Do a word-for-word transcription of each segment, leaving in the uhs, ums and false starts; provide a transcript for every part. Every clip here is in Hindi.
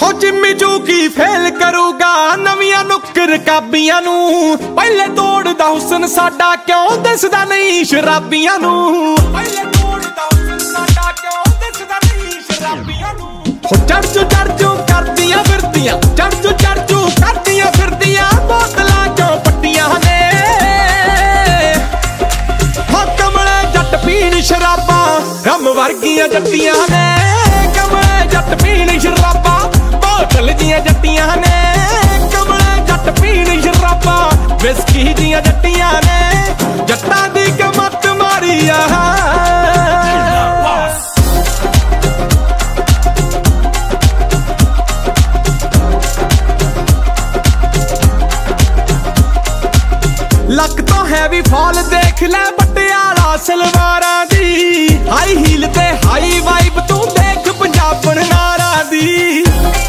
हो जिम्मी जू की फेल करूगा नवियां नुक्कर काबियां नू पहले तोड़दा हुसन साडा क्यों दसदा नहीं शराबियां नू पहले तोड़दा हुसन साडा क्यों दसदा नहीं शराबियां नू हो चढ़ चढ़ चू करदियां फिरदियां चढ़ चढ़ चू करदियां फिरदियां बोतलां चों पट्टियां ने हो कमले जट पीण शराबां रम वर्गियां जट्टियां ने कमले जट पीण शराबां बोतल दियां जट्टियां ने कमले जट पीण शराबां विस्की दियां जट्टियां ने जट्टां दी कमत मारी आ लक तो हैवी फॉल देख ले पटियाला सलवारां दी हाई हील ते हाई वाइब तू देख पंजाबन नारा दी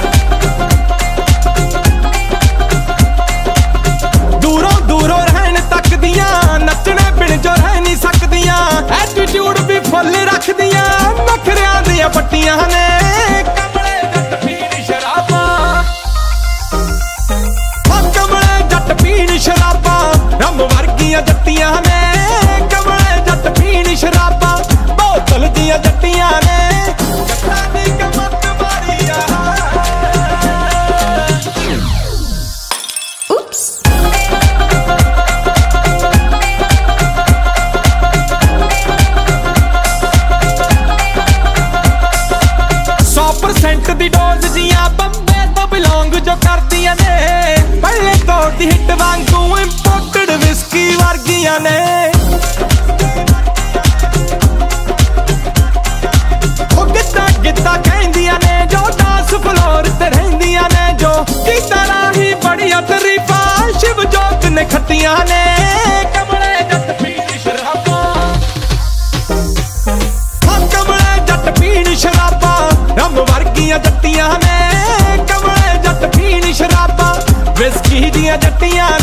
दूरों दूरों रहन तक दियां नचने बिन जो रह नहीं सकदियां एटीट्यूड भी फुल रख दियां नखरियां दियां पट्टियां ने कमले जट पीण शराबां कमले जट पीण शराबां रम वर्गियां जट्टियां ने कमले जट पीण शराबां बोतल दियां जट्टियां ने जट्टां दी कमत मारी आ Oops. सौ परसेंट दी डोज जियां बंबे तो बिलोंग जो करदियां ने पहले दौर दी हिट वांगू इंपोर्टेड विस्की वर्गियां ने ओ गिद्दा गिद्दा कहंदियां ने जो डांस फ्लोर ते रहंदियां ने जो की तरह ही बड़िया तरीफा शिव जोत ने खट्टियां ने कमले जट पीण शराबां हाँ कमले जट पीण शराबां रम वर्गियां जट्टियां ने कमले जट पीण शराबां विस्की दियां जट्टियां